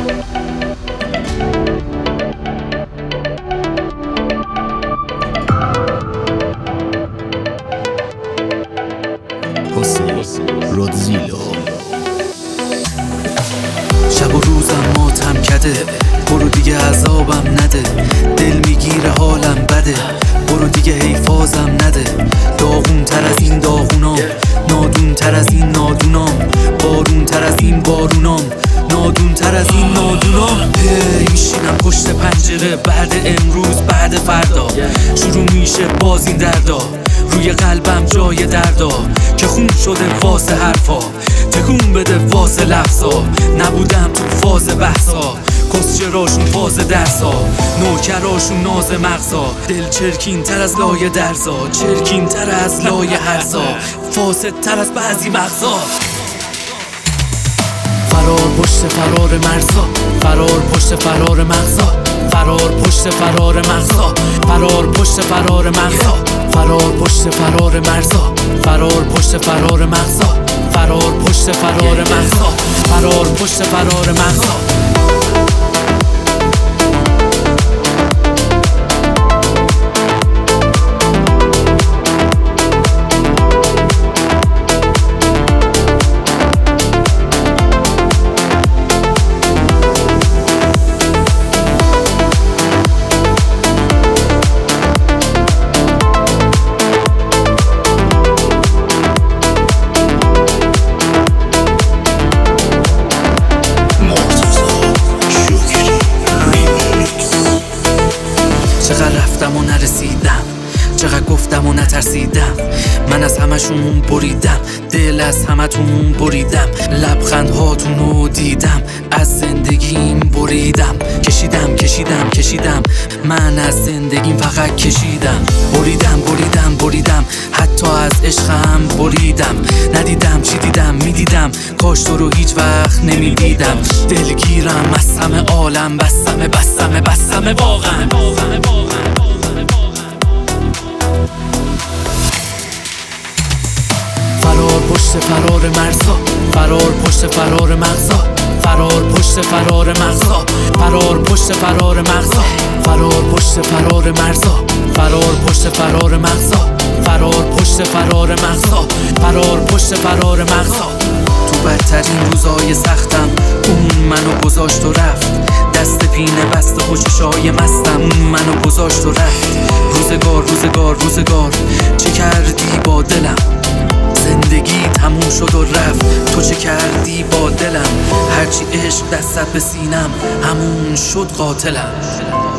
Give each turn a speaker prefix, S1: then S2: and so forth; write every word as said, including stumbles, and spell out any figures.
S1: رودزیلو.
S2: شب و روزم ماتم کده، برو دیگه عذابم نده، دل میگیره حالم بده، برو دیگه حیفازم نده. داغون تر از این داغونام، نادون تر از این نادونام، بارون تر از این بارونام، نادون تر از این نادونام. هی میشینم پشت پنجره، بعد امروز بعد فردا شروع میشه باز این دردا، روی قلبم جای دردا که خون شده واسه حرفا، تکون بده واسه لفظا. نبودم تو فاز بحثا، کسچراشون فاز درسا، نوکراشون ناز مغزا. دل چرکین تر از لایه درزا، چرکین تر از لایه هرزا، فاسد تر از بعضی مغزا. فرار پشت فرار مرزا، فرار پشت فرار مغزا، فرار پشت فرار مغزا، فرار پشت فرار مغزا، فرار پشت فرار مرزا، فرار پشت فرار مغزا، فرار پشت فرار مغزا، فرار پشت فرار مغزا. چقدر رفتم و نرسیدم، چقدر گفتم و نترسیدم، من از همشون بریدم، دل از همتون بریدم، لبخندهاتونو دیدم، از زندگیم بریدم، کشیدم کشیدم کشیدم، من از زندگیم فقط کشیدم، بریدم بریدم بریدم، حتی از عشقم بریدم، ندیدم چی دیدم میدیدم، کاش تو رو هیچ وقت نمیدیدم. دلگیرم از همه عالم، بستمه بستمه بستمه واقعا. فرار پشت فرار مرزا، فرار پشت فرار مغزا، فرار پشت فرار مغزا، فرار پشت فرار مغزا، فرار پشت فرار مرزا، فرار پشت فرار مغزا، فرار پشت فرار مغزا، فرار پشت فرار مغزا. تو بدترین روزای سختم اون منو گذاشت و رفت، دست پینه بست و چشای مستم اون منو گذاشت و رفت. روزگار روزگار روزگار چه کردی با دلم، زندگی تموم شد و رفت، تو چه کردی با دلم، هرچی عشق دستت به سینم همون شد قاتلم.